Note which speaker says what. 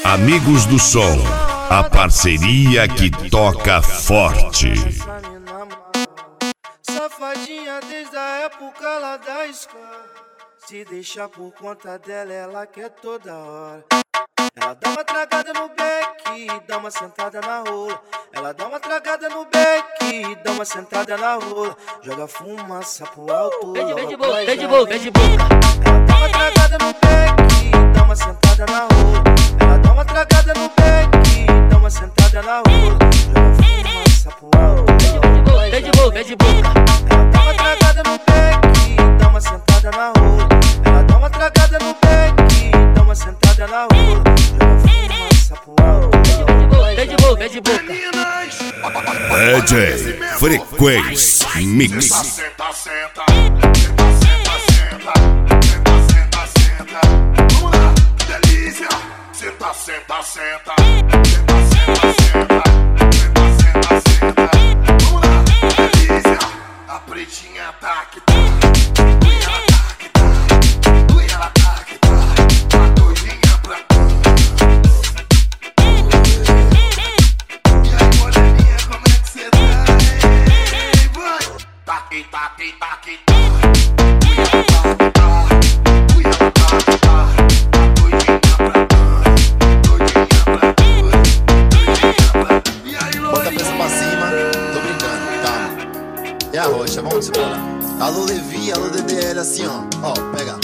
Speaker 1: Amigos do Som, a parceria que toca forte.
Speaker 2: Safadinha desde a época lá da escola. Se deixar por conta dela, ela quer toda hora. Ela dá uma tragada no beck, dá uma sentada na rola. Ela dá uma tragada no beck, dá uma sentada na rola. Joga fumaça pro alto.
Speaker 3: Vem de boca, vem de boca.
Speaker 2: Ela dá uma tragada no beck, dá uma sentada na rola. Ela dá uma tragada no beck, dá uma sentada na rola. Joga fumaça pro alto.
Speaker 3: Vem de boca.
Speaker 2: Ela dá uma tragada no beck, dá uma sentada na rola. Ela dá uma tragada no beck, dá uma sentada na rola. Joga fumaça pro alto.
Speaker 3: Vem de boca.
Speaker 1: DJ Frequência Mix.
Speaker 4: Senta, senta. Vamos lá, que delícia. Senta, senta, senta. Vamos lá, que delícia. A pretinha tá que tá. Ela tá que tá. A doidinha pra cá. E aí, moreninha, como é que cê tá? Ei, vai. Tá que tá.
Speaker 5: Bota a peça pra cima, tô brincando, calma. E a rocha, vamos embora. Alô Levi, alô DDL, assim ó, pega.